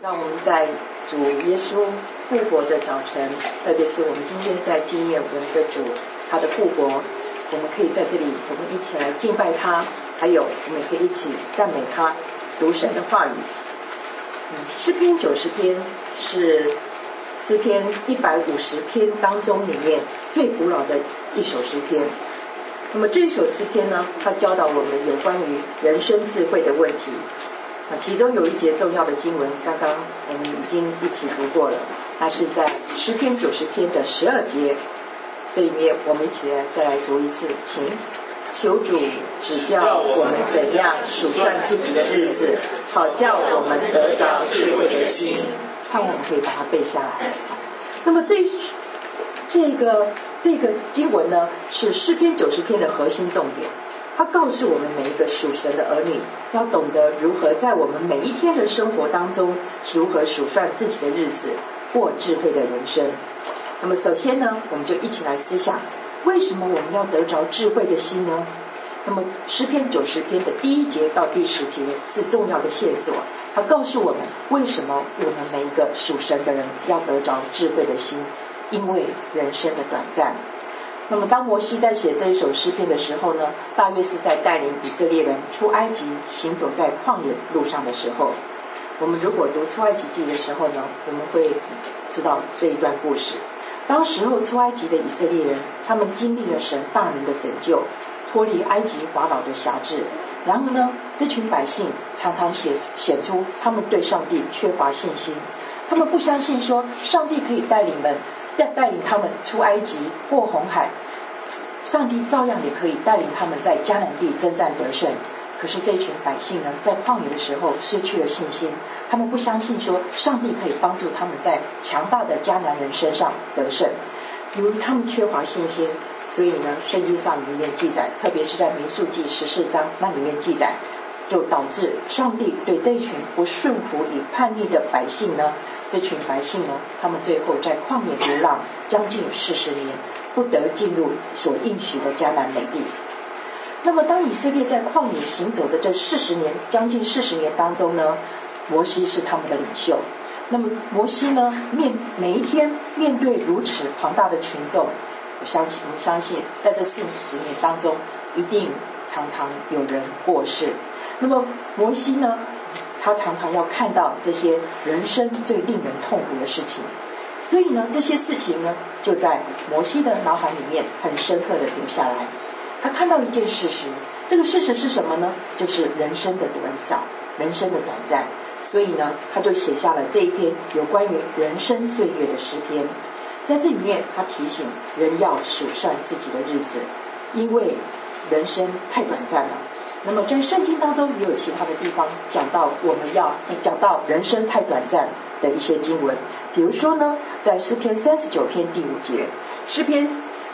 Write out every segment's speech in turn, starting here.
让我们在主耶稣复活的早晨，特别是我们今天在纪念我们的主他的复活，我们可以在这里我们一起来敬拜他，还有我们可以一起赞美他，读神的话语。诗篇90篇是诗篇150篇当中里面最古老的一首诗篇。那么这首诗篇呢，它教导我们有关于人生智慧的问题。其中有一节重要的经文，刚刚我们已经一起读过了，它是在诗篇90篇的12节。这里面我们一起来再来读一次，请求主指教我们怎样数算自己的日子，好叫我们得着智慧的心。看我们可以把它背下来。那么这个经文呢，是诗篇90篇的核心重点。它告诉我们每一个属神的儿女，要懂得如何在我们每一天的生活当中，如何数算自己的日子，过智慧的人生。那么首先呢，我们就一起来思想，为什么我们要得着智慧的心呢？那么诗篇90篇的第1节到第10节是重要的线索，它告诉我们为什么我们每一个属神的人要得着智慧的心，因为人生的短暂。那么当摩西在写这一首诗篇的时候呢，大约是在带领以色列人出埃及，行走在旷野路上的时候。我们如果读出埃及记的时候呢，我们会知道这一段故事。当时候出埃及的以色列人，他们经历了神大能的拯救，脱离埃及法老的辖制。然而呢，这群百姓常常显出他们对上帝缺乏信心，他们不相信说上帝可以带领他们出埃及过红海，上帝照样也可以带领他们在迦南地征战得胜。可是这群百姓呢，在旷野的时候失去了信心，他们不相信说上帝可以帮助他们在强大的迦南人身上得胜。由于他们缺乏信心，所以呢，圣经上里面记载，特别是在民数记14章那里面记载，就导致上帝对这群不顺服与叛逆的百姓呢，这群百姓呢，他们最后在旷野流浪将近40年，不得进入所应许的迦南美地。那么当以色列在旷野行走的这将近40年当中呢，摩西是他们的领袖。那么摩西呢，每一天面对如此庞大的群众，我们相信在这40年当中，一定常常有人过世。那么摩西呢，他常常要看到这些人生最令人痛苦的事情，所以呢，这些事情呢，就在摩西的脑海里面很深刻的留下来。他看到一件事实，这个事实是什么呢？就是人生的短少，人生的短暂。所以呢，他就写下了这一篇有关于人生岁月的诗篇。在这里面，他提醒人要数算自己的日子，因为人生太短暂了。那么在圣经当中也有其他的地方讲到人生太短暂的一些经文。比如说呢，在诗篇39篇第5节，诗篇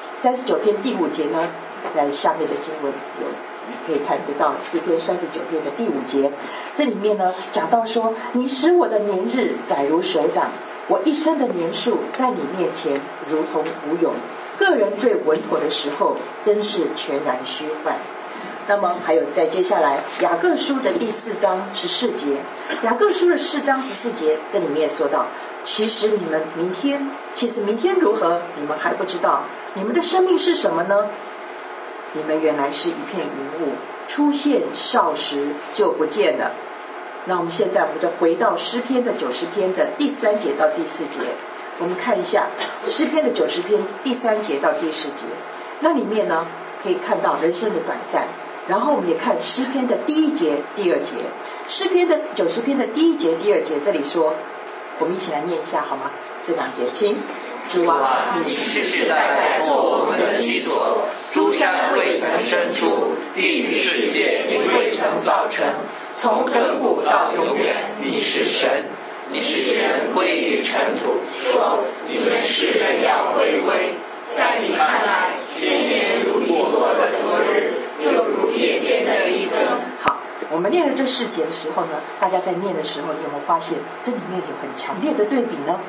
39篇第5节呢，在下面的经文你可以看得到诗篇39篇的第5节，这里面呢讲到说，你使我的年日载如手掌，我一生的年数在你面前如同无有，个人最稳妥的时候真是全然虚幻。那么还有在接下来雅各书的第4章14节，雅各书的4章14节，这里面说到，其实明天如何，你们还不知道，你们的生命是什么呢？你们原来是一片云雾，出现少时就不见了。那我们现在就回到诗篇的90篇的第3节到第4节，我们看一下诗篇的90篇第3节到第10节，那里面呢可以看到人生的短暂。然后我们也看诗篇的第1节第2节，诗篇的90篇的第1节第2节，这里说，我们一起来念一下好吗？这2节，请。 主啊，你世世代代做我们的居所，诸山未曾生出，地与世界你未曾造成，从亘古到永远，你是神。你使人归于尘土，说你们世人要归位。在你看来，1000年如一落的昨日，又如夜间的一更。 好，我们念了这4节的时候呢，大家在念的时候，你有没有发现这里面有很强烈的对比呢？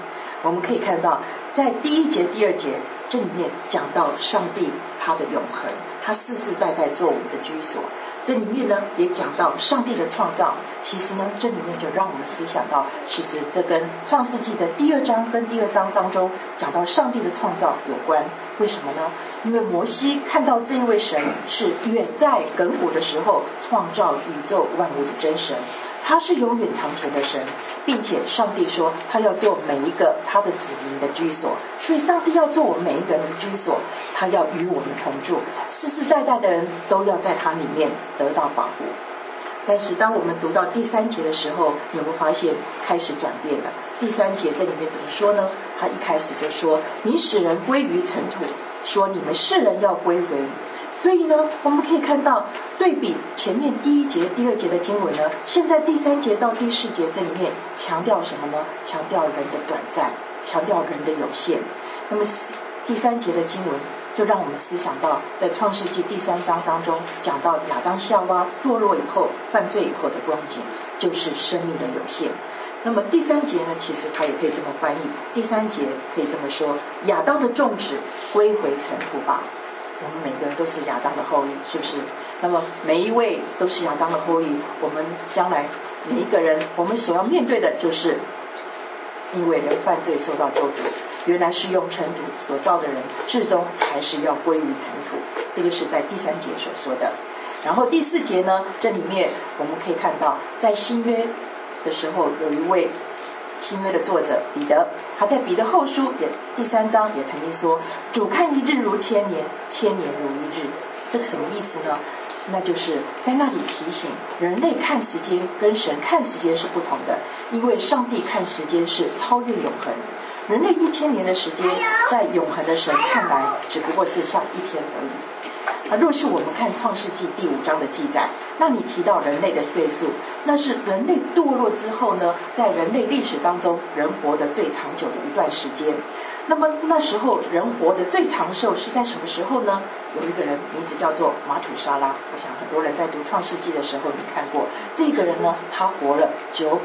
我们可以看到，在第1节、第2节这里面讲到上帝他的永恒，他世世代代做我们的居所。这里面呢也讲到上帝的创造，其实呢这里面就让我们思想到，其实这跟创世纪的第2章跟第2章当中讲到上帝的创造有关。为什么呢？因为摩西看到这一位神是远在亘古的时候创造宇宙万物的真神，他是永远长存的神，并且上帝说他要做每一个他的子民的居所，所以上帝要做我们每一个人的居所，他要与我们同住，世世代代的人都要在他里面得到保护。但是当我们读到第3节的时候，你有没有发现开始转变了？第3节这里面怎么说呢？他一开始就说，你使人归于尘土，说你们世人要归回。所以呢我们可以看到对比前面第1节第2节的经文呢，现在第3节到第4节这里面强调什么呢？强调人的短暂，强调人的有限。那么第3节的经文就让我们思想到，在创世纪第3章当中讲到亚当夏娃堕落以后犯罪以后的光景，就是生命的有限。那么第3节呢，其实它也可以这么翻译，第3节可以这么说，亚当的众子归回尘土吧。我们每个人都是亚当的后裔，是不是？那么每一位都是亚当的后裔，我们将来每一个人，我们所要面对的就是因为人犯罪受到咒诅，原来是用尘土所造的人，至终还是要归于尘土。这个是在第3节所说的。然后第4节呢，这里面我们可以看到，在新约的时候，有一位新约的作者彼得，他在彼得后书也第3章也曾经说，主看一日如千年，千年如一日。这个什么意思呢？那就是在那里提醒人类看时间跟神看时间是不同的，因为上帝看时间是超越永恒，人类1000年的时间在永恒的神看来只不过是像一天而已。若是我们看创世纪第5章的记载，那你提到人类的岁数，那是人类堕落之后呢，在人类历史当中人活得最长久的一段时间。那么那时候人活得最长寿是在什么时候呢？有一个人名字叫做马土沙拉，我想很多人在读创世纪的时候你看过，这个人呢他活了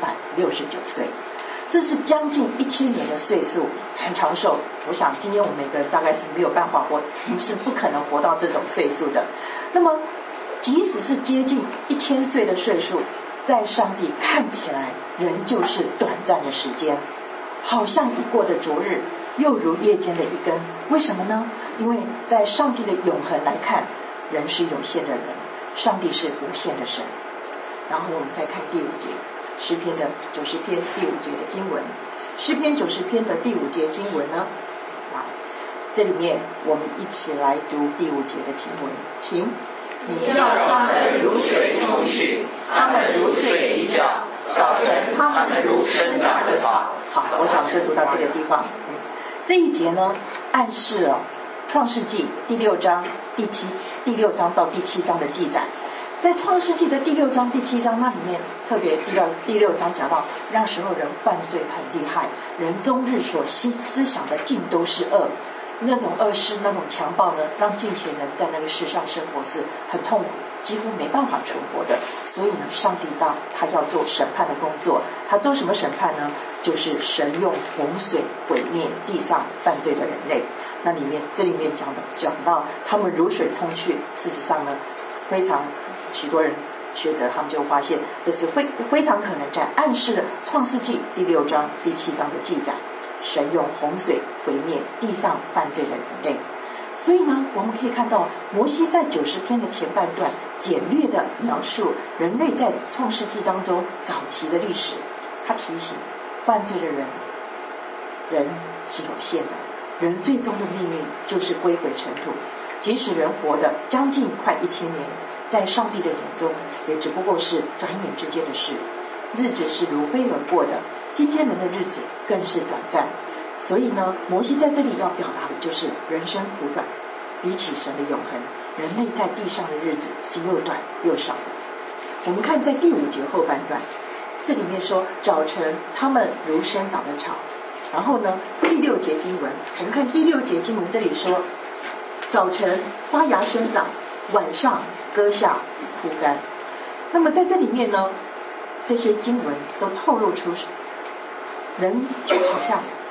969岁，这是将近1000年的岁数，很长寿。我想今天我们每个人大概是没有办法活，我们是不可能活到这种岁数的。那么即使是接近1000岁的岁数，在上帝看起来仍旧是短暂的时间，好像已过的昨日，又如夜间的一更。为什么呢？因为在上帝的永恒来看，人是有限的人，上帝是无限的神。然后我们再看第5节，诗篇的90篇第5节的经文。诗篇90篇的第5节经文呢，这里面我们一起来读第5节的经文，请。 你叫他们如水冲去，他们如睡一觉，早晨他们如生长的草。 好，我想就读到这个地方。这一节呢，暗示了创世纪第6章第6章到第7章的记载。在创世纪的第6章第7章那里面，特别第6章讲到，那时候人犯罪很厉害，人终日所思想的尽都是恶，那种恶事那种强暴呢，让近前人在那个世上生活是很痛苦，几乎没办法存活的。所以呢，上帝他要做审判的工作。他做什么审判呢？就是神用洪水毁灭地上犯罪的人类。那这里面讲到他们如水冲去，事实上呢，许多人学者他们就发现，这是非常可能在暗示了创世纪第6章第7章的记载，神用洪水毁灭地上犯罪的人类。所以呢，我们可以看到摩西在90篇的前半段简略的描述人类在创世纪当中早期的历史。他提醒犯罪的人是有限的，人最终的命运就是归回尘土。即使人活得将近快1000年，在上帝的眼中也只不过是转眼之间的事，日子是如飞而过的，今天人的日子更是短暂。所以呢，摩西在这里要表达的就是人生苦短，比起神的永恒，人类在地上的日子是又短又少的。我们看在第5节后半段，这里面说早晨他们如生长的草。然后呢，第6节经文，我们看第6节经文，这里说早晨发芽生长，晚上割下枯干。那么在这里面呢，这些经文都透露出人就好像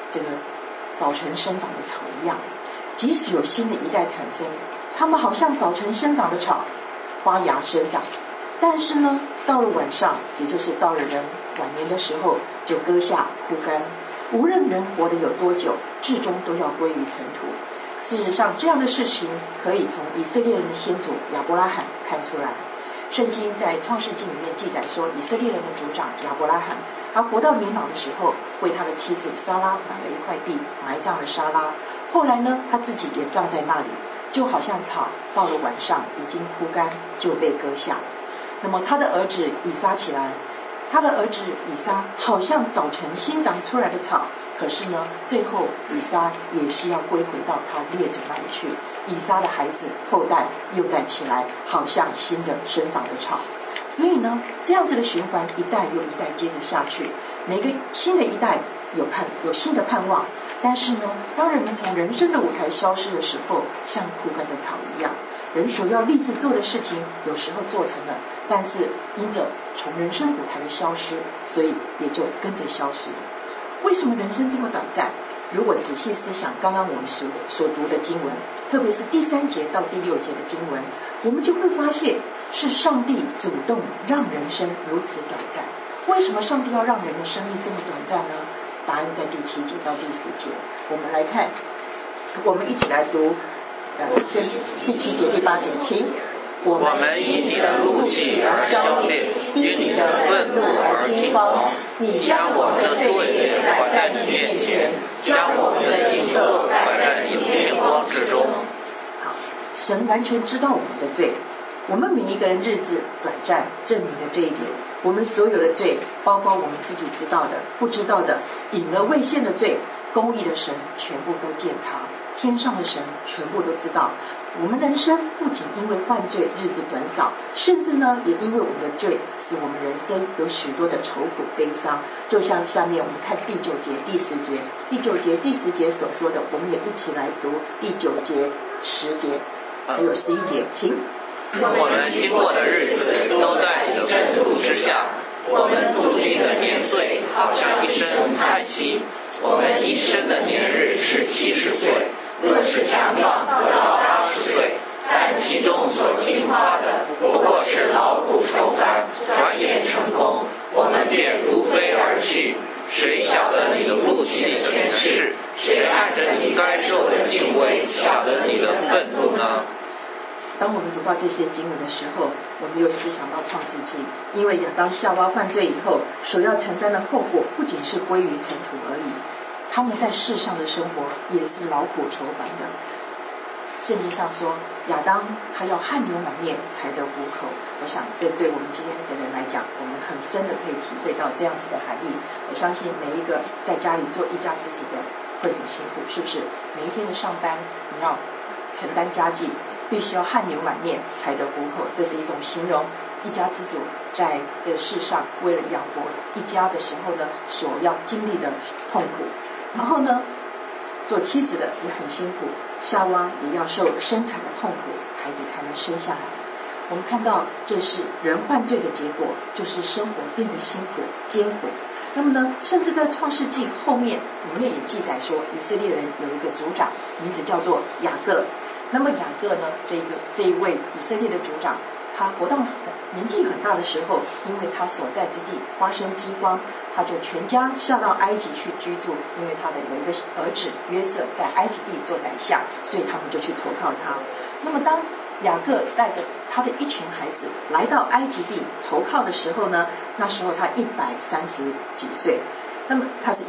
这个早晨生长的草一样。即使有新的一代产生，他们好像早晨生长的草，发芽生长，但是呢，到了晚上，也就是到了人晚年的时候，就割下枯干。无论人活得有多久，至终都要归于尘土。事实上，这样的事情可以从以色列人的先祖亚伯拉罕看出来。圣经在创世纪里面记载说，以色列人的族长亚伯拉罕，他活到年老的时候，为他的妻子撒拉买了一块地，埋葬了撒拉。后来呢，他自己也葬在那里，就好像草到了晚上已经枯干，就被割下。那么他的儿子以撒起来，他的儿子以撒好像早晨新长出来的草，可是呢，最后以撒也是要归回到他列祖那里去。以撒的孩子后代又再起来，好像新的生长的草。所以呢，这样子的循环一代又一代接着下去，每个新的一代有新的盼望。但是呢，当人们从人生的舞台消失的时候，像枯干的草一样，人所要立志做的事情有时候做成了，但是因着从人生舞台的消失，所以也就跟着消失了。为什么人生这么短暂？如果仔细思想刚刚我们所读的经文，特别是第3节到第6节的经文，我们就会发现是上帝主动让人生如此短暂。为什么上帝要让人的生命这么短暂呢？答案在第7节到第10节。我们来看，我们一起来读先第7节第8节，请。 我们因你的怒气而消灭，因你的愤怒而惊慌。你将我们的罪孽摆在你面前，将我们的隐恶摆在你面光之中。 好，神完全知道我们的罪，我们每一个人日子短暂，证明了这一点。我们所有的罪，包括我们自己知道的、不知道的、隐而未现的罪，公义的神全部都鉴察，天上的神全部都知道。我们人生不仅因为犯罪日子短少，甚至呢，也因为我们的罪，使我们人生有许多的愁苦悲伤。就像下面我们看第9节、第10节，第9节、第10节所说的，我们也一起来读第9节、10节，还有11节，请。 我们经过的日子都在你的震怒之下，我们度尽的年岁好像一声叹息。我们一生的年日是70岁，若是强壮可到80岁，但其中所经发的不过是劳苦愁烦，转眼成空，我们便如飞而去。谁晓得你的怒气的权势？谁按着你该受的敬畏晓得你的愤怒呢？ 当我们读到这些经文的时候，我们又思想到创世纪，因为亚当夏娃犯罪以后，所要承担的后果不仅是归于尘土而已，他们在世上的生活也是劳苦愁烦的。圣经上说，亚当他要汗流满面才得糊口。我想这对我们今天的人来讲，我们很深的可以体会到这样子的含义。我相信每一个在家里做一家之主的会很辛苦，是不是？每一天的上班，你要承担家计，必须要汗流满面才得糊口，这是一种形容一家之主在这世上为了养活一家的时候呢，所要经历的痛苦。然后呢，做妻子的也很辛苦，夏娃也要受生产的痛苦，孩子才能生下来。我们看到这是人犯罪的结果，就是生活变得辛苦艰苦。那么呢，甚至在创世纪后面里面也记载说，以色列人有一个族长，名字叫做雅各。那么雅各呢，这一位以色列的族长，他活到年纪很大的时候，因为他所在之地发生饥荒，他就全家下到埃及去居住，因为他的有一个儿子约瑟在埃及地做宰相，所以他们就去投靠他。那么当雅各带着他的一群孩子来到埃及地投靠的时候呢，那时候他130几岁，那么他是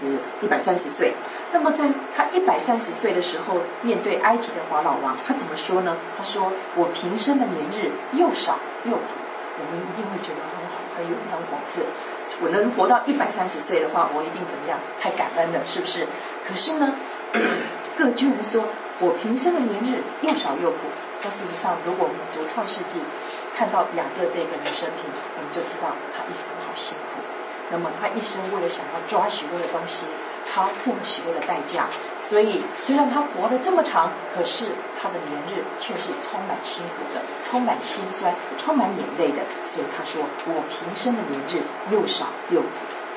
130岁。那么在他130岁的时候，面对埃及的法老王，他怎么说呢？他说：我平生的年日又少又苦。我们一定会觉得很有很讽刺，我能活到130岁的话，我一定怎么样？太感恩了，是不是？可是呢，各居然说我平生的年日又少又苦。那事实上，如果我们读创世纪，看到雅各这个人生平，我们就知道他一生好辛苦。那么他一生为了想要抓许多的东西，他付了许多的代价。所以虽然他活得这么长，可是他的年日却是充满辛苦的，充满辛酸，充满眼泪的。所以他说：我平生的年日又少又苦。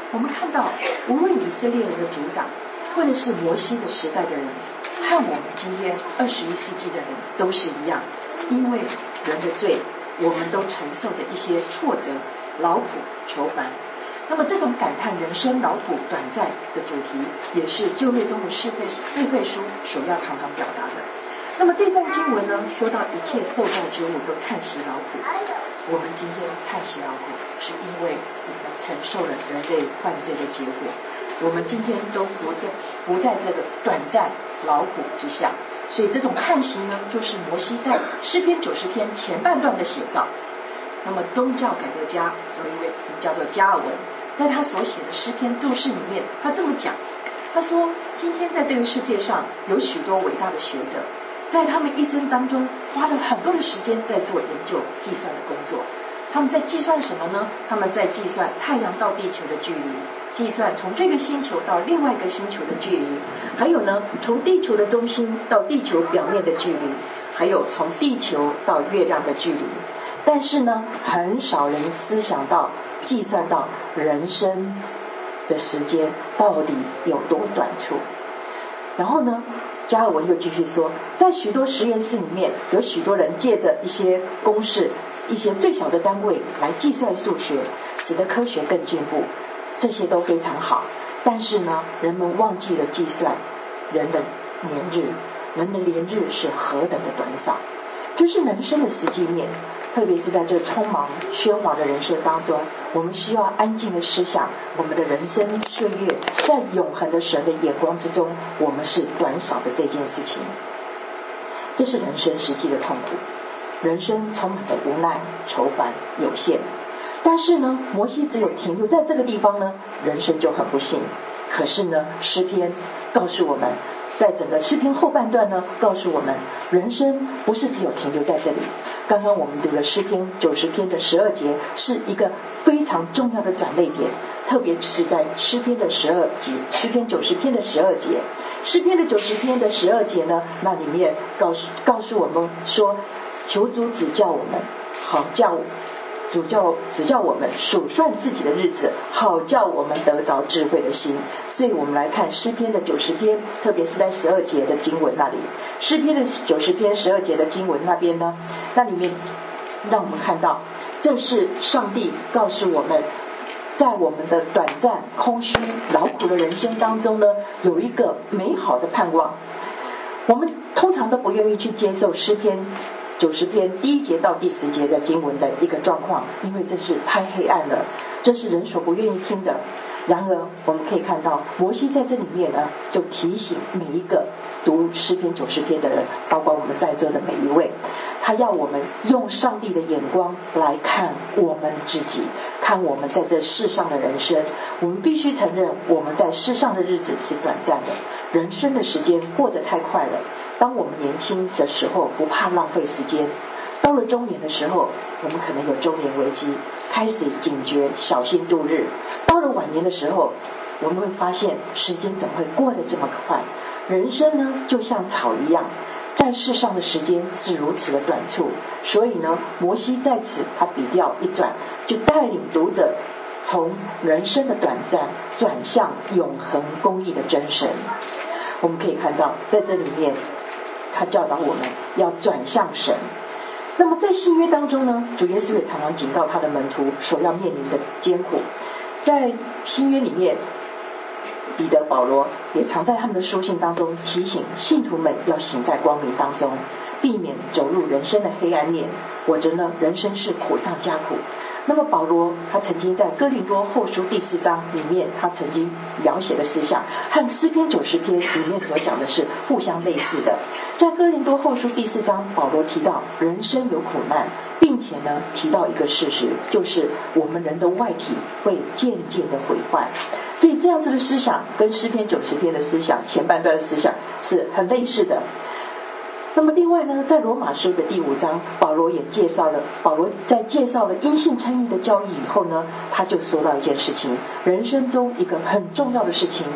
我们看到无论以色列人的族长，或者是摩西的时代的人，和我们今天21世纪的人都是一样，因为人的罪，我们都承受着一些挫折、劳苦、愁烦。那么这种感叹人生劳苦短暂的主题，也是旧约中的智慧书所要常常表达的。那么这段经文呢，说到一切受造之物都叹息劳苦。我们今天叹息劳苦，是因为我们承受了人类犯罪的结果。我们今天都不在这个短暂劳苦之下，所以这种叹息呢，就是摩西在诗篇90篇前半段的写照。那么宗教改革家有一位叫做加尔文，在他所写的诗篇注释里面，他这么讲，他说今天在这个世界上有许多伟大的学者，在他们一生当中花了很多的时间在做研究计算的工作。他们在计算什么呢？他们在计算太阳到地球的距离，计算从这个星球到另外一个星球的距离，还有呢，从地球的中心到地球表面的距离，还有从地球到月亮的距离。但是呢，很少人思想到计算到人生的时间到底有多短促。然后呢，加尔文又继续说，在许多实验室里面，有许多人借着一些公式、一些最小的单位来计算数学，使得科学更进步，这些都非常好。但是呢，人们忘记了计算人的年日，人的年日是何等的短少。这是人生的实际面，特别是在这匆忙喧哗的人生当中，我们需要安静的思想，我们的人生岁月在永恒的神的眼光之中，我们是短少的这件事情。这是人生实际的痛苦，人生充满了无奈、愁烦、有限。但是呢，摩西只有停留在这个地方呢，人生就很不幸。可是呢，诗篇告诉我们，在整个诗篇后半段呢，告诉我们人生不是只有停留在这里。刚刚我们读了诗篇90篇的12节，是一个非常重要的转捩点，特别是在诗篇的12节，诗篇90篇的12节，诗篇的90篇的12节呢，那里面告诉我们说，求主指教我们，好叫指教我们数算自己的日子，好叫我们得着智慧的心。所以我们来看诗篇的90篇，特别是在12节的经文那里，诗篇的90篇12节的经文那边呢，那里面让我们看到，这是上帝告诉我们，在我们的短暂、空虚、劳苦的人生当中呢，有一个美好的盼望。我们通常都不愿意去接受诗篇90篇第1节到第10节的经文的一个状况，因为这是太黑暗了，这是人所不愿意听的。然而我们可以看到，摩西在这里面呢，就提醒每一个读诗篇90篇的人，包括我们在座的每一位，他要我们用上帝的眼光来看我们自己，看我们在这世上的人生。我们必须承认，我们在世上的日子是短暂的，人生的时间过得太快了。当我们年轻的时候不怕浪费时间，到了中年的时候，我们可能有中年危机，开始警觉，小心度日。到了晚年的时候，我们会发现时间怎么会过得这么快。人生呢，就像草一样，在世上的时间是如此的短促。所以呢，摩西在此他笔调一转，就带领读者从人生的短暂转向永恒公义的真神。我们可以看到，在这里面他教导我们要转向神。那么在新约当中呢，主耶稣也常常警告他的门徒所要面临的艰苦。在新约里面，彼得、保罗也常在他们的书信当中提醒信徒们要行在光明当中，避免走入人生的黑暗面，否则呢，人生是苦上加苦。那么保罗他曾经在哥林多后书第4章里面，他曾经描写的思想和诗篇90篇里面所讲的是互相类似的。在哥林多后书第4章，保罗提到人生有苦难，并且呢提到一个事实，就是我们人的外体会渐渐的毁坏。所以这样子的思想跟诗篇90篇的思想前半段的思想是很类似的。那么另外呢，在罗马书的第5章，保罗在介绍了因信称义的教义以后呢，他就说到一件事情，人生中一个很重要的事情，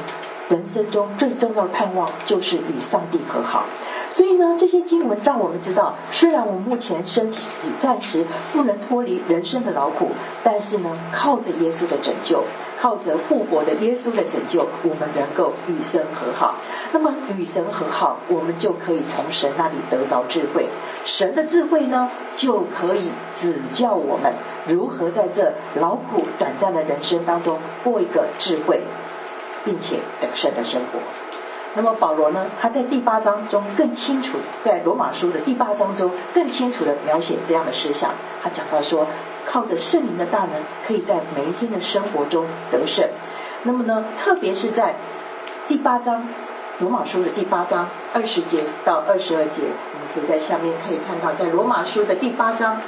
人生中最重要的盼望就是与上帝和好。所以呢，这些经文让我们知道，虽然我们目前身体暂时不能脱离人生的劳苦，但是呢，靠着耶稣的拯救，靠着复活的耶稣的拯救，我们能够与神和好。那么与神和好，我们就可以从神那里得着智慧。神的智慧呢，就可以指教我们如何在这劳苦短暂的人生当中过一个智慧并且得胜的生活。那么保罗呢，他在第8章中更清楚，在罗马书的第8章中更清楚地描写这样的思想。他讲到说，靠着圣灵的大能，可以在每一天的生活中得胜。那么呢，特别是在第8章，罗马书的第8章20节到22节，我们可以在下面可以看到，在罗马书的第8章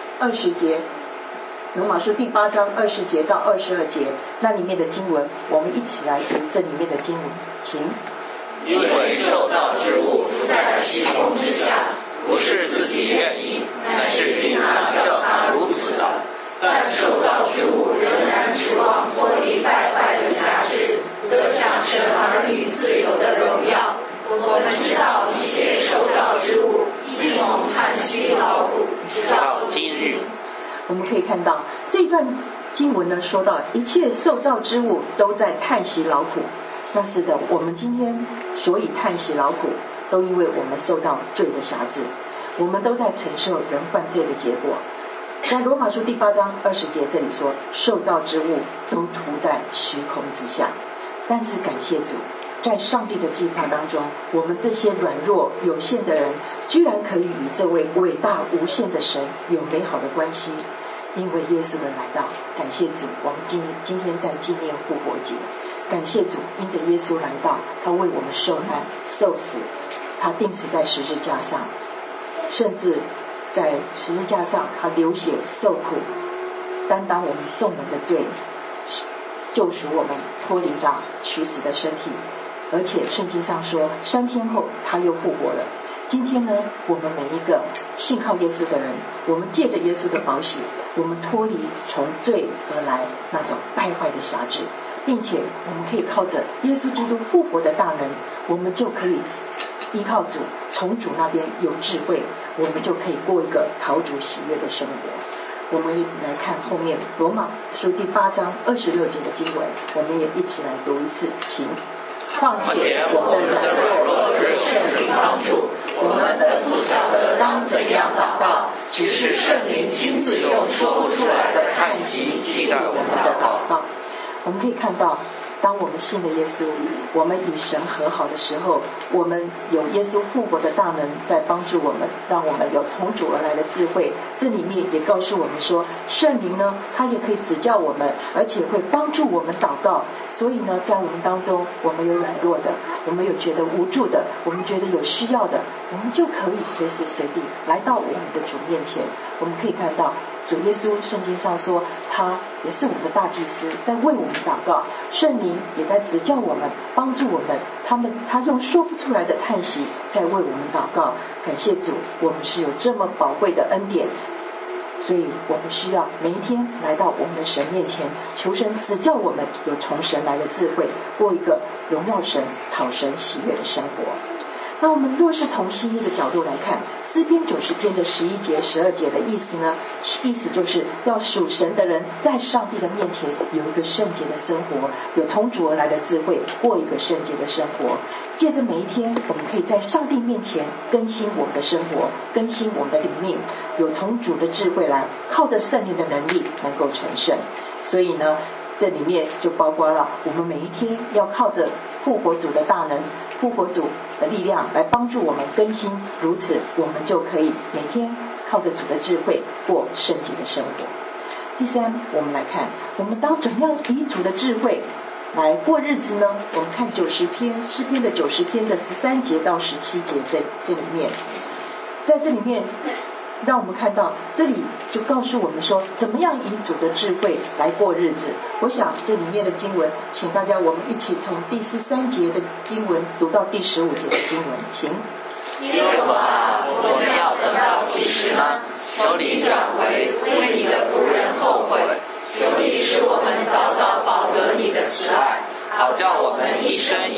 20节，罗马书第8章20节到22节，那里面的经文，我们一起来读这里面的经文，请。 因为受造之物在虚空之下，不是自己愿意，乃是因那叫他如此的。但受造之物仍然指望脱离败坏的辖制，得享神儿女自由的荣耀。我们知道一切受造之物一同叹息劳苦，直到今日。 我们可以看到这段经文呢，说到一切受造之物都在叹息劳苦。那是的，我们今天所以叹息劳苦，都因为我们受到罪的辖制，我们都在承受人犯罪的结果。在罗马书第8章20节这里说，受造之物都涂在虚空之下。但是感谢主，在上帝的计划当中，我们这些软弱有限的人，居然可以与这位伟大无限的神有美好的关系。因为耶稣的来到，感谢主，我们今天在纪念复活节。感谢主，因着耶稣来到，他为我们受难受死，他钉死在十字架上，甚至在十字架上他流血受苦，担当我们众人的罪，救赎我们脱离了取死的身体。而且圣经上说3天后他又复活了。今天呢，我们每一个信靠耶稣的人，我们借着耶稣的宝血，我们脱离从罪而来那种败坏的辖制，并且我们可以靠着耶稣基督复活的大能，我们就可以依靠主，从主那边有智慧，我们就可以过一个讨主喜悦的生活。我们来看后面罗马书第8章26节的经文，我们也一起来读一次，请。况且我们的软弱对圣灵帮助，我们的不晓得当怎样祷告，只是圣灵亲自用说不出来的叹息替代我们的祷告。我们可以看到，当我们信了耶稣，我们与神和好的时候，我们有耶稣复活的大能在帮助我们，让我们有从主而来的智慧。这里面也告诉我们说，圣灵呢，他也可以指教我们，而且会帮助我们祷告。所以呢，在我们当中，我们有软弱的，我们有觉得无助的，我们觉得有需要的，我们就可以随时随地来到我们的主面前。我们可以看到主耶稣圣经上说，他也是我们的大祭司，在为我们祷告，圣灵也在指教我们，帮助我们，他用说不出来的叹息在为我们祷告。感谢主，我们是有这么宝贵的恩典，所以我们需要每一天来到我们的神面前，求神指教我们有从神来的智慧，过一个荣耀神讨神喜悦的生活。那我们若是从新约的角度来看，诗篇90篇的11节12节的意思呢，意思就是要属神的人在上帝的面前有一个圣洁的生活，有从主而来的智慧，过一个圣洁的生活。借着每一天，我们可以在上帝面前更新我们的生活，更新我们的里面，有从主的智慧来，靠着圣灵的能力能够成圣。所以呢，这里面就包括了我们每一天要靠着复活主的大能，复活主的力量来帮助我们更新，如此我们就可以每天靠着主的智慧过圣洁的生活。第三，我们来看我们当怎样以主的智慧来过日子呢？我们看90篇，诗篇的90篇的13节到17节，这里面，在这里面让我们看到，这里就告诉我们说怎么样以主的智慧来过日子。我想这里面的经文，请大家我们一起从第13节的经文读到第15节的经文，请。 耶和华，我们要等到几时呢？求你转回，为你的仆人后悔。求你使我们早早饱得你的慈爱，好叫我们一生一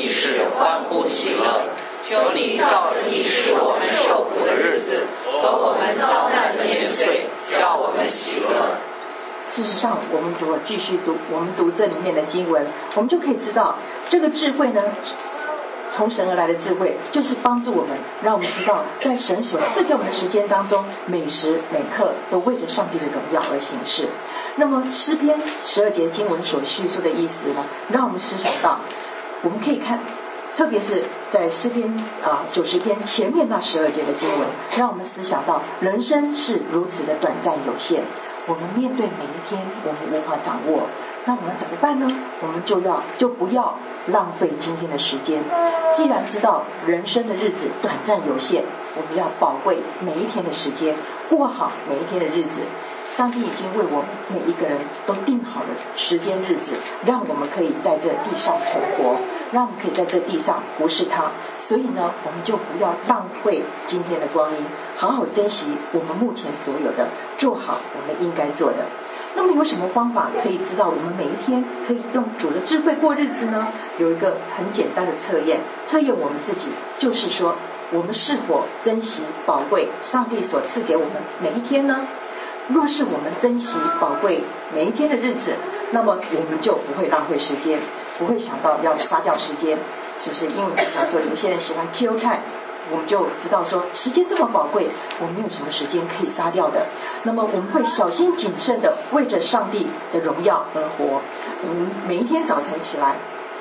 不喜乐。求你照着医治我们受苦的日子和我们遭难的年岁，叫我们喜乐。 事实上，我们如果继续读，我们读这里面的经文，我们就可以知道，这个智慧呢，从神而来的智慧，就是帮助我们，让我们知道，在神所赐给我们的时间当中，每时每刻都为着上帝的荣耀而行事。那么诗篇12节经文所叙述的意思呢，让我们思想到，我们可以看，特别是在诗篇90篇前面那12节的经文，让我们思想到，人生是如此的短暂有限。我们面对每一天，我们无法掌握，那我们怎么办呢？我们就不要浪费今天的时间。既然知道人生的日子短暂有限，我们要宝贵每一天的时间，过好每一天的日子。上帝已经为我们每一个人都定好了时间日子，让我们可以在这地上存活，让我们可以在这地上服侍他。所以呢，我们就不要浪费今天的光阴，好好珍惜我们目前所有的，做好我们应该做的。那么有什么方法可以知道我们每一天可以用主的智慧过日子呢？有一个很简单的测验我们自己，就是说我们是否珍惜宝贵上帝所赐给我们每一天呢？若是我们珍惜宝贵每一天的日子，那么我们就不会浪费时间，不会想到要杀掉时间，是不是？因为常说有些人喜欢 kill time， 我们就知道说时间这么宝贵，我们没有什么时间可以杀掉的。那么我们会小心谨慎的为着上帝的荣耀而活。我们每一天早晨起来，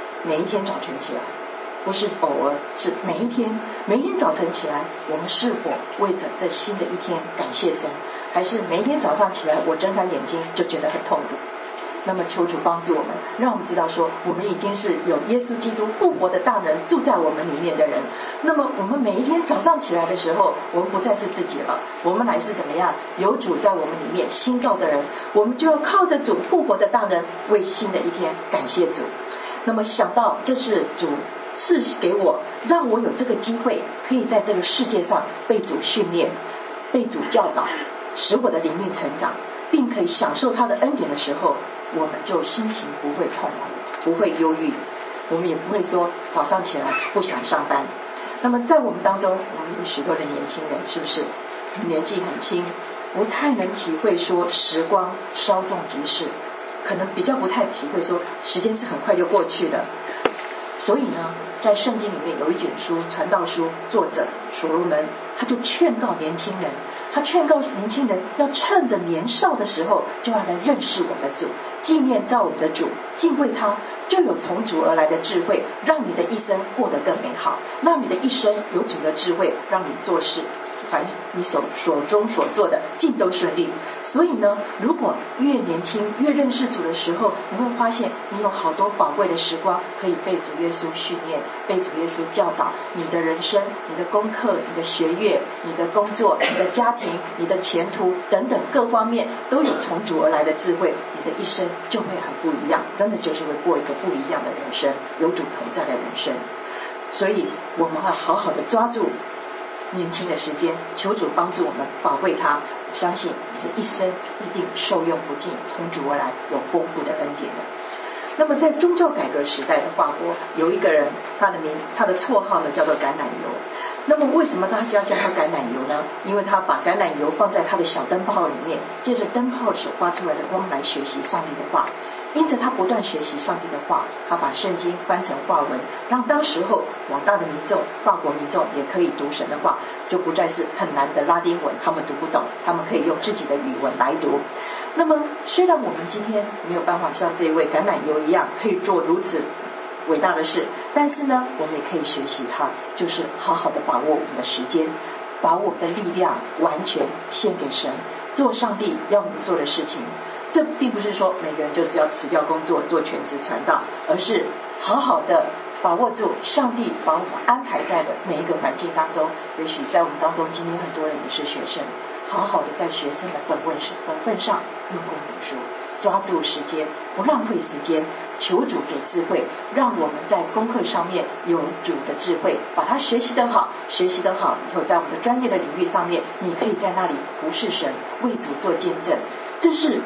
不是偶尔，是每一天早晨起来，我们是否为着这新的一天感谢神，还是每一天早上起来我睁开眼睛就觉得很痛苦？那么求主帮助我们，让我们知道说，我们已经是有耶稣基督复活的大能住在我们里面的人。那么我们每一天早上起来的时候，我们不再是自己了，我们乃是怎么样？有主在我们里面新造的人，我们就要靠着主复活的大能，为新的一天感谢主。那么想到这是主赐给我，让我有这个机会，可以在这个世界上被主训练，被主教导，使我的灵命成长，并可以享受他的恩典的时候，我们就心情不会痛苦，不会忧郁，我们也不会说早上起来不想上班。那么在我们当中，我们有许多的年轻人，是不是年纪很轻，不太能体会说时光稍纵即逝，可能比较不太体会说时间是很快就过去的。所以呢，在圣经里面有一卷书，传道书，作者所罗门，他就劝告年轻人，要趁着年少的时候就要来认识我们的主，纪念造我们的主，敬畏他，就有从主而来的智慧，让你的一生过得更美好，让你的一生有主的智慧，让你做事凡你手中所做的尽都顺利。所以呢，如果越年轻越认识主的时候，你会发现你有好多宝贵的时光可以被主耶稣训练，被主耶稣教导，你的人生，你的功课，你的学业，你的工作，你的家庭，你的前途等等各方面都有从主而来的智慧，你的一生就会很不一样，真的就是会过一个不一样的人生，有主同在的人生。所以我们要好好的抓住年轻的时间，求主帮助我们宝贵它。我相信你的一生一定受用不尽，从主而来有丰富的恩典的。那么在宗教改革时代的法国，有一个人，他的绰号呢叫做橄榄油。那么为什么大家叫他橄榄油呢？因为他把橄榄油放在他的小灯泡里面，借着灯泡所发出来的光来学习上帝的话。因着他不断学习上帝的话，他把圣经翻成话文，让当时候广大的民众，法国民众也可以读神的话，就不再是很难的拉丁文，他们读不懂，他们可以用自己的语文来读。那么虽然我们今天没有办法像这位橄榄油一样可以做如此伟大的事，但是呢，我们也可以学习它，就是好好的把握我们的时间，把我们的力量完全献给神，做上帝要我们做的事情。这并不是说每个人就是要辞掉工作做全职传道，而是好好的把握住上帝把我们安排在的每一个环境当中。也许在我们当中今天很多人也是学生，好好的在学生的本分上用功读书，抓住时间，不浪费时间，求主给智慧，让我们在功课上面有主的智慧，把它学习得好以后，在我们的专业的领域上面，你可以在那里服侍神，为主做见证。这是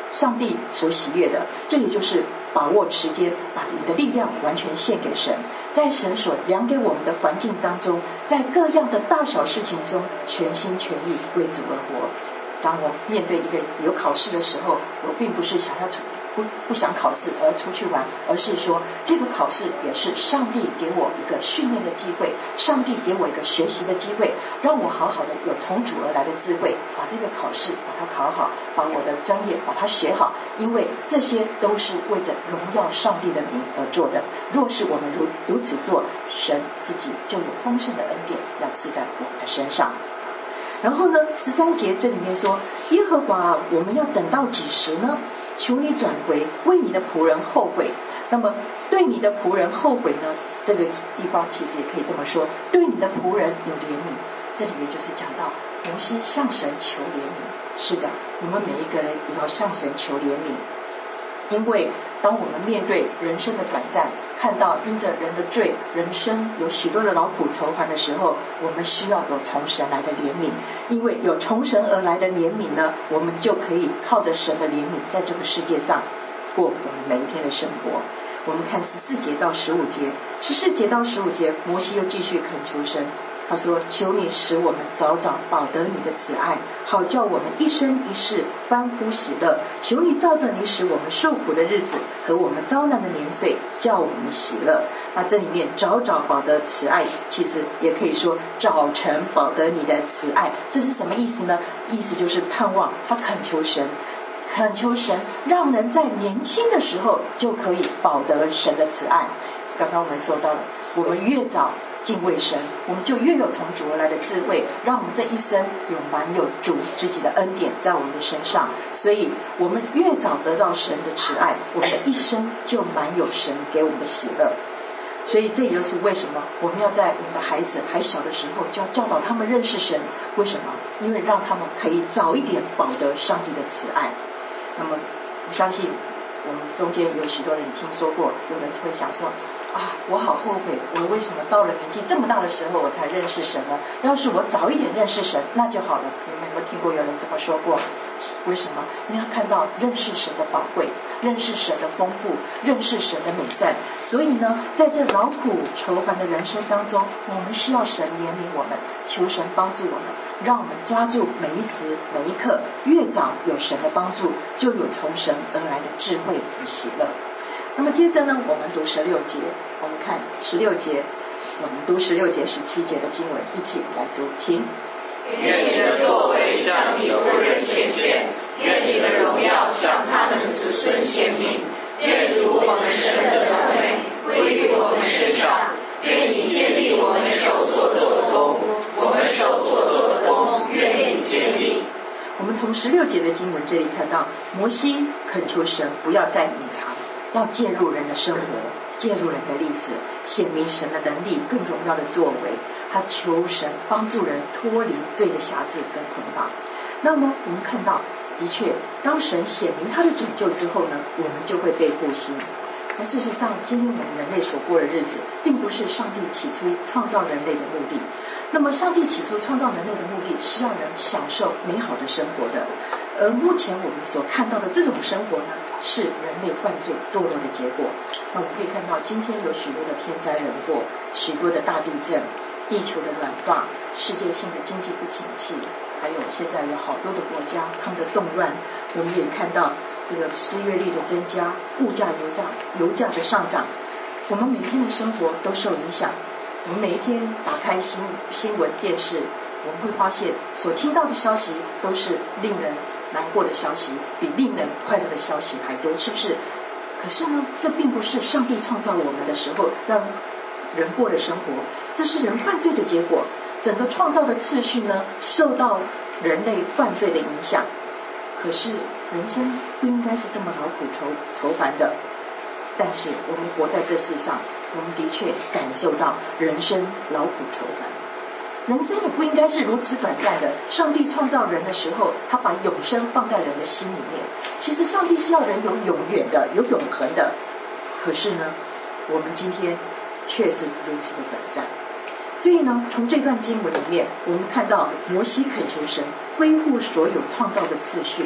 上帝所喜悦的，这也就是把握时间，把你的力量完全献给神，在神所量给我们的环境当中，在各样的大小事情中，全心全意为主而活。当我面对一个有考试的时候，我并不是想要不想考试而出去玩，而是说这个考试也是上帝给我一个训练的机会，上帝给我一个学习的机会，让我好好的有从主而来的智慧，把这个考试把它考好，把我的专业把它学好，因为这些都是为着荣耀上帝的名而做的。若是我们如此做，神自己就有丰盛的恩典要赐在我们的身上。然后呢，13节这里面说，耶和华，我们要等到几时呢？求你转回，为你的仆人后悔。那么对你的仆人后悔呢，这个地方其实也可以这么说，对你的仆人有怜悯。这里也就是讲到摩西向神求怜悯。是的，我们每一个人也要向神求怜悯，因为当我们面对人生的短暂，看到因着人的罪，人生有许多的劳苦愁烦的时候，我们需要有从神来的怜悯。因为有从神而来的怜悯呢，我们就可以靠着神的怜悯，在这个世界上过我们每一天的生活。我们看14节到15节，14节到15节，摩西又继续恳求神，他说，求你使我们早早饱得你的慈爱，好叫我们一生一世欢呼喜乐。求你照着你使我们受苦的日子和我们遭难的年岁，叫我们喜乐。那这里面早早饱得慈爱，其实也可以说早晨饱得你的慈爱，这是什么意思呢？意思就是盼望他恳求神让人在年轻的时候就可以饱得神的慈爱。刚刚我们说到了，我们越早敬畏神，我们就越有从主而来的智慧，让我们这一生满有主自己的恩典在我们的身上。所以我们越早得到神的慈爱，我们的一生就满有神给我们的喜乐。所以这也就是为什么我们要在我们的孩子还小的时候就要教导他们认识神。为什么？因为让他们可以早一点饱得上帝的慈爱。那么我相信我们中间有许多人听说过，有人会想说，我好后悔，我为什么到了年纪这么大的时候我才认识神呢？要是我早一点认识神那就好了。你们有没有听过有人这么说过？为什么？因为他看到认识神的宝贵，认识神的丰富，认识神的美善。所以呢，在这劳苦愁烦的人生当中，我们需要神怜悯我们，求神帮助我们，让我们抓住每一时每一刻，越早有神的帮助，就有从神而来的智慧与喜乐。那么接着呢，我们读16节，我们看16节，我们读16节17节的经文，一起来读，请。 愿你的作为向你仆人显现，愿你的荣耀向他们子孙显明，愿主我们神的荣美归于我们身上，愿你建立我们手所做的工，我们手所做的工愿你建立。 我们从16节的经文这里看到，摩西恳求神不要再隐藏，要介入人的生活，介入人的历史，显明神的能力更荣耀的作为。他求神帮助人脱离罪的辖制跟捆绑。那么我们看到，的确当神显明他的拯救之后呢，我们就会被复兴。那事实上今天我们人类所过的日子并不是上帝起初创造人类的目的。那么上帝起初创造人类的目的是让人享受美好的生活的，而目前我们所看到的这种生活呢，是人类犯罪堕落的结果。那我们可以看到今天有许多的天灾人祸，许多的大地震，地球的暖化，世界性的经济不景气，还有现在有好多的国家他们的动乱。我们也看到这个失业率的增加，物价油价的上涨，我们每天的生活都受影响。我们每一天打开新闻电视，我们会发现所听到的消息都是令人难过的消息，比令人快乐的消息还多，是不是？可是呢，这并不是上帝创造我们的时候让人过的生活，这是人犯罪的结果。整个创造的次序呢，受到人类犯罪的影响。可是人生不应该是这么劳苦愁烦的。但是我们活在这世上，我们的确感受到人生劳苦愁烦。人生也不应该是如此短暂的。上帝创造人的时候，他把永生放在人的心里面。其实上帝是要人有永远的，有永恒的。可是呢，我们今天却是如此的短暂。所以呢，从这段经文里面，我们看到摩西恳求神恢复所有创造的次序，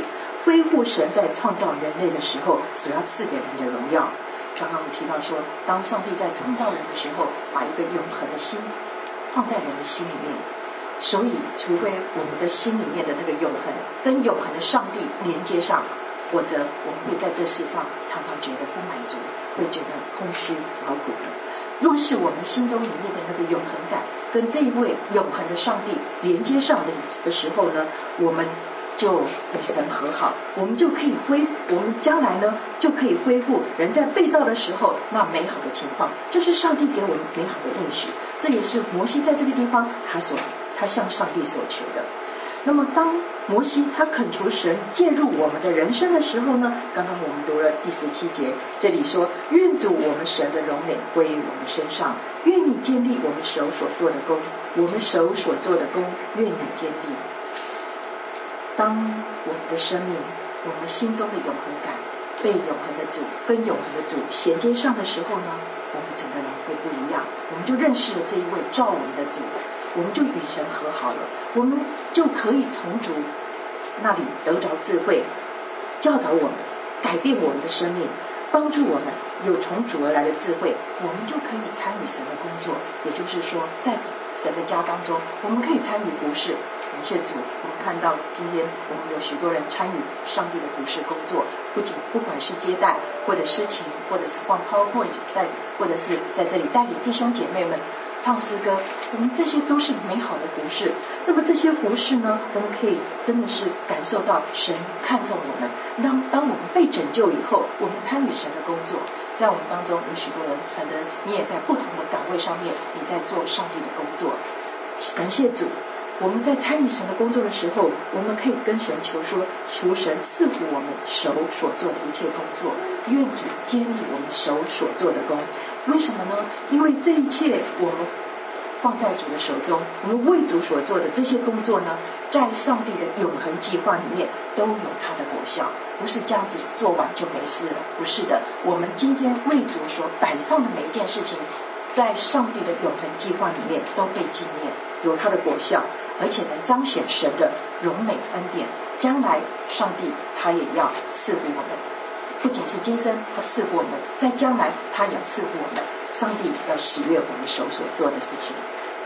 恢复神在创造人类的时候所要赐给人的荣耀。刚刚我们提到说，当上帝在创造人的时候，把一个永恒的心放在人的心里面，所以除非我们的心里面的那个永恒跟永恒的上帝连接上，否则我们会在这世上常常觉得不满足，会觉得空虚劳苦的。若是我们心中里面的那个永恒感跟这一位永恒的上帝连接上的时候呢，我们就与神和好，我们就可以我们将来呢就可以恢复人在被造的时候那美好的情况。这是上帝给我们美好的应许，这也是摩西在这个地方他向上帝所求的。那么当摩西他恳求神介入我们的人生的时候呢，刚刚我们读了第17节，这里说愿主我们神的荣美归于我们身上，愿你坚立我们手所做的工，我们手所做的工愿你坚立。当我们的生命，我们心中的永恒感被永恒的主跟永恒的主衔接上的时候呢，我们整个人会不一样，我们就认识了这一位造我们的主，我们就与神和好了，我们就可以从主那里得着智慧，教导我们，改变我们的生命，帮助我们有从主而来的智慧，我们就可以参与神的工作。也就是说，在神的家当中，我们可以参与服事。感谢主，我们看到今天我们有许多人参与上帝的服事工作，不管是接待，或者诗情，或者是放 PowerPoint 或者是在这里带领弟兄姐妹们唱诗歌，我们这些都是美好的服事。那么这些服事呢，我们可以真的是感受到神看重我们，当我们被拯救以后，我们参与神的工作。在我们当中有许多人，可能你也在不同的岗位上面，你在做上帝的工作。感谢主，我们在参与神的工作的时候，我们可以跟神求说，求神赐福我们手所做的一切工作，愿主坚立我们手所做的工。为什么呢？因为这一切我们放在主的手中，我们为主所做的这些工作呢，在上帝的永恒计划里面都有它的果效，不是这样子做完就没事了，不是的。我们今天为主所摆上的每一件事情，在上帝的永恒计划里面都被纪念，有它的果效，而且能彰显神的荣美恩典。将来上帝他也要赐福我们，不仅是今生他赐福我们，在将来他也赐福我们。上帝要喜悦我们手所做的事情。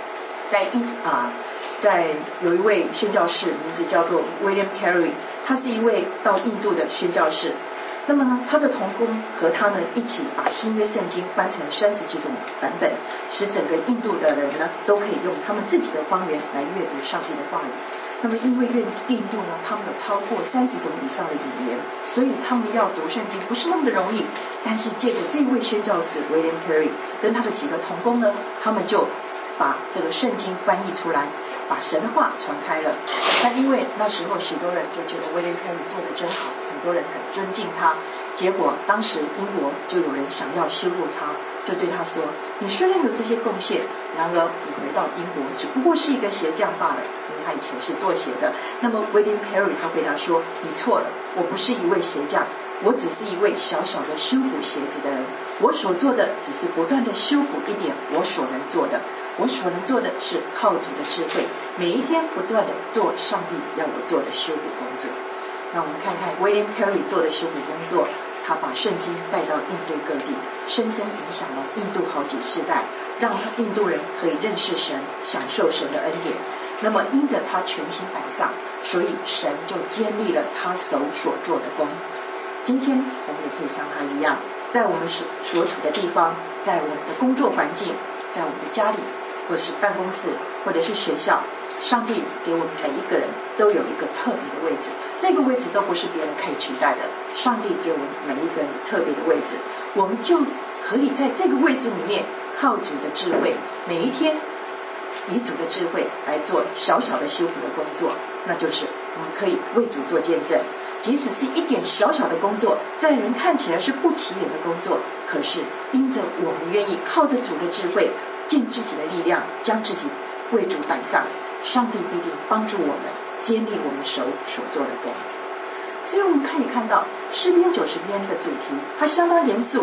在有一位宣教士，名字叫做 William Carey， 他是一位到印度的宣教士。那么呢，他的同工和他呢一起把新约圣经翻成30几种版本，使整个印度的人呢都可以用他们自己的方言来阅读上帝的话语。那么因为印度呢，他们有超过30种以上的语言，所以他们要读圣经不是那么的容易。但是借着这位宣教士 William Carey 跟他的几个同工呢，他们就把这个圣经翻译出来，把神的话传开了。但因为那时候许多人就觉得 William Carey 做得真好，很多人很尊敬他，结果当时英国就有人想要羞辱他，就对他说，你虽然有这些贡献，然而你回到英国只不过是一个鞋匠罢了，因为他以前是做鞋的。那么 William Carey 他回答说，你错了，我不是一位鞋匠，我只是一位小小的修补鞋子的人，我所做的只是不断的修补一点我所能做的，我所能做的是靠主的智慧，每一天不断的做上帝要我做的修补工作。那我们看看 William Carey 做的修补工作，他把圣经带到印度各地，深深影响了印度好几世代，让印度人可以认识神，享受神的恩典。那么因着他全心摆上，所以神就坚立了他手所做的工。今天我们也可以像他一样，在我们所处的地方，在我们的工作环境，在我们的家里，或者是办公室，或者是学校，上帝给我们每一个人都有一个特别的位置，这个位置都不是别人可以取代的，上帝给我们每一个人特别的位置，我们就可以在这个位置里面靠主的智慧，每一天以主的智慧来做小小的修补的工作，那就是我们可以为主做见证。即使是一点小小的工作，在人看起来是不起眼的工作，可是因着我们愿意靠着主的智慧，尽自己的力量，将自己为主摆上，上帝必定帮助我们，坚立我们手所做的工。所以我们可以看到诗篇90篇的主题，它相当严肃，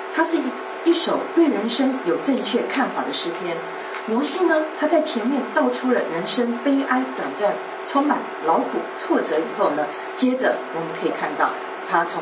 它是一首对人生有正确看法的诗篇。摩西呢，他在前面道出了人生悲哀、短暂、充满劳苦、挫折以后呢，接着我们可以看到，他从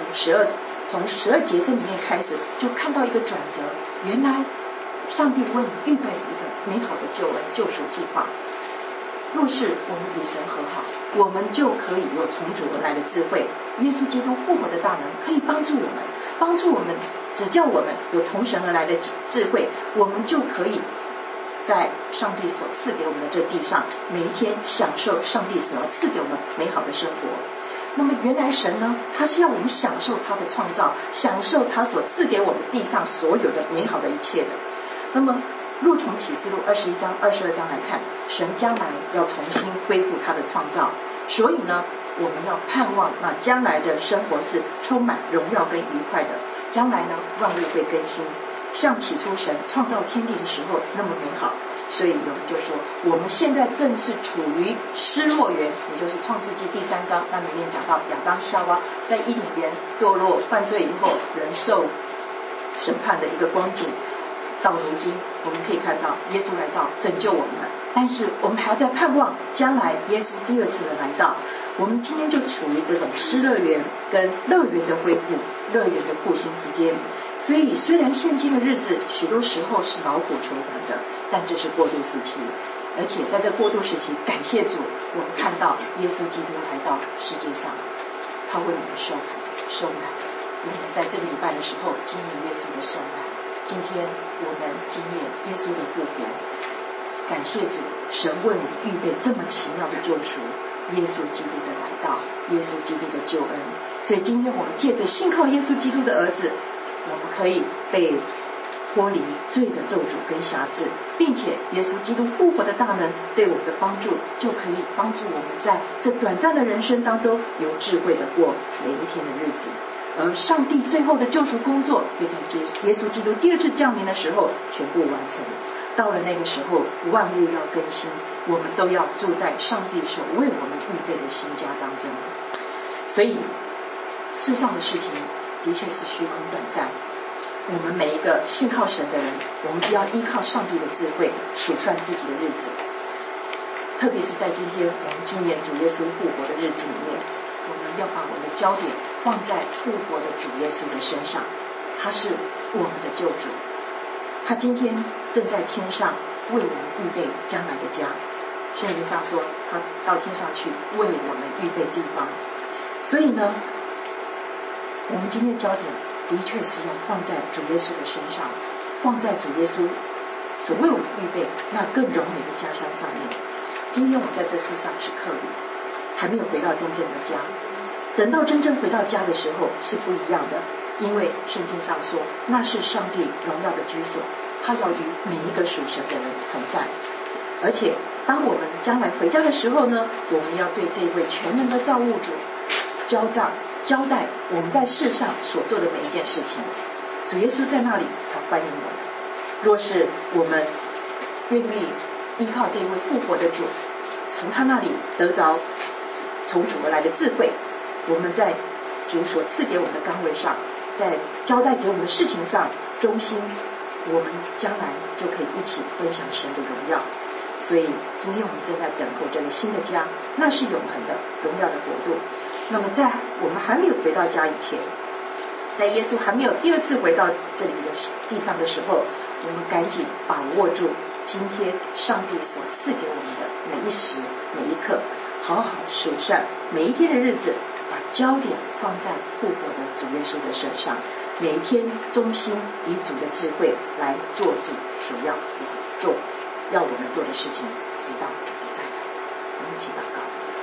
12节这里面开始，就看到一个转折，原来上帝为你预备了一个美好的救恩、救赎计划。若是我们与神和好，我们就可以有从主而来的智慧。耶稣基督复活的大能可以帮助我们，指教我们有从神而来的智慧，我们就可以在上帝所赐给我们的这地上，每一天享受上帝所要赐给我们美好的生活。那么原来神呢，他是要我们享受他的创造，享受他所赐给我们地上所有的美好的一切的。那么若从启示录21章、22章来看，神将来要重新恢复他的创造，所以呢，我们要盼望那将来的生活是充满荣耀跟愉快的。将来呢，万物会更新，像起初神创造天地的时候那么美好。所以有人就说，我们现在正是处于失落园，也就是创世纪第3章，那里面讲到亚当夏娃在伊甸园堕落犯罪以后，人受审判的一个光景。到如今我们可以看到耶稣来到拯救我们了，但是我们还在盼望将来耶稣第2次的来到。我们今天就处于这种失乐园跟乐园的恢复、乐园的复兴之间。所以虽然现今的日子许多时候是劳苦愁烦的，但这是过渡时期。而且在这过渡时期，感谢主，我们看到耶稣基督来到世界上，他为我们受苦受难。我们在这个礼拜的时候经历耶稣的受难，今天我们经历耶稣的复活。感谢主，神为我们预备这么奇妙的救赎，耶稣基督的来到，耶稣基督的救恩。所以今天我们借着信靠耶稣基督的儿子，我们可以被脱离罪的咒诅跟辖制，并且耶稣基督复活的大能对我们的帮助，就可以帮助我们在这短暂的人生当中有智慧的过每一天的日子。而上帝最后的救赎工作也在耶稣基督第2次降临的时候全部完成。到了那个时候，万物要更新，我们都要住在上帝所为我们预备的新家当中。所以世上的事情的确是虚空短暂，我们每一个信靠神的人，我们要依靠上帝的智慧数算自己的日子。特别是在今天我们纪念主耶稣复活的日子里面，我们要把我们的焦点放在复活的主耶稣的身上。他是我们的救主，他今天正在天上为我们预备将来的家。圣经上说他到天上去为我们预备地方。所以呢，我们今天的焦点的确是要放在主耶稣的身上，放在主耶稣所为我们预备那更荣美的家乡上面。今天我们在这世上是客旅，还没有回到真正的家。等到真正回到家的时候是不一样的，因为圣经上说那是上帝荣耀的居所，他要与每一个属神的人同在。而且当我们将来回家的时候呢，我们要对这位全能的造物主交代我们在世上所做的每一件事情。主耶稣在那里，他欢迎我们。若是我们愿意依靠这一位复活的主，从他那里得着从主而来的智慧，我们在主所赐给我们的岗位上，在交代给我们的事情上忠心，我们将来就可以一起分享神的荣耀。所以今天我们正在等候这个新的家，那是永恒的荣耀的国度。那么在我们还没有回到家以前，在耶稣还没有第2次回到这里的地上的时候，我们赶紧把握住今天上帝所赐给我们的每一时每一刻，好好数算每一天的日子，把焦点放在复活的主耶稣的身上，每一天忠心以主的智慧来做主所要我们做的事情，直到主的再来。我们一起祷告。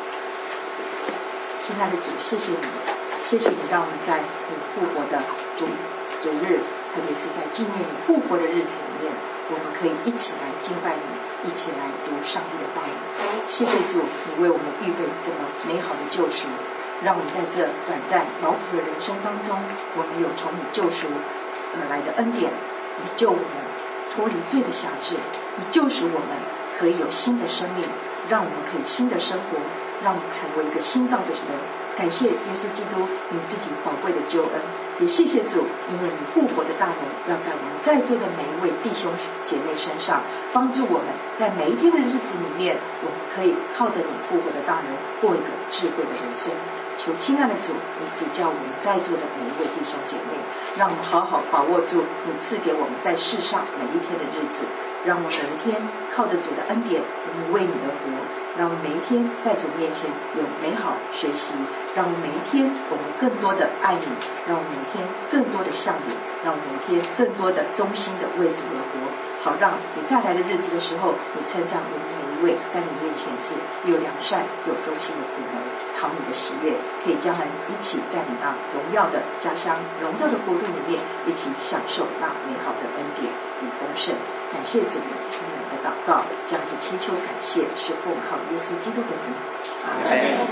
亲爱的主，谢谢你，谢谢你让我们在你复活的主日，特别是在纪念你复活的日子里面，我们可以一起来敬拜你，一起来读上帝的话语。谢谢主，你为我们预备这么美好的救赎，让我们在这短暂劳苦的人生当中，我们有从你救赎而来的恩典，你救我们脱离罪的辖制，你救赎我们可以有新的生命，让我们可以新的生活，让我们成为一个新造的人。感谢耶稣基督你自己宝贵的救恩，也谢谢主，因为你复活的大能要在我们在座的每一位弟兄姐妹身上，帮助我们在每一天的日子里面，我们可以靠着你复活的大能过一个智慧的人生。求亲爱的主，你指教我们在座的每一位弟兄姐妹，让我们好好把握住你赐给我们在世上每一天的日子，让我们每一天靠着主的恩典，我们为你而活，让我们每一天在主面前有美好学习，让我们每一天我们更多的爱你，让我们每一天更多的向你，让我们每一天更多的忠心的为主而活，好让你再来的日子的时候，你称赞我们每一位在你面前是有良善有忠心的仆人，讨你的喜悦，可以将来一起在你那荣耀的家乡荣耀的国度里面一起享受那美好的恩典与丰盛。感谢主，听我们的祷告，这样子祈求感谢是奉靠耶稣基督的名，阿们。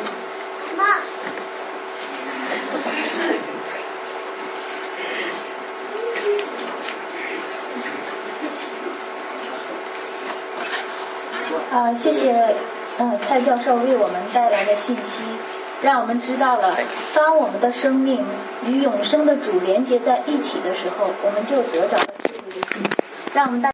谢谢蔡教授为我们带来的信息，让我们知道了当我们的生命与永生的主连接在一起的时候，我们就得着了智慧的心，让我们大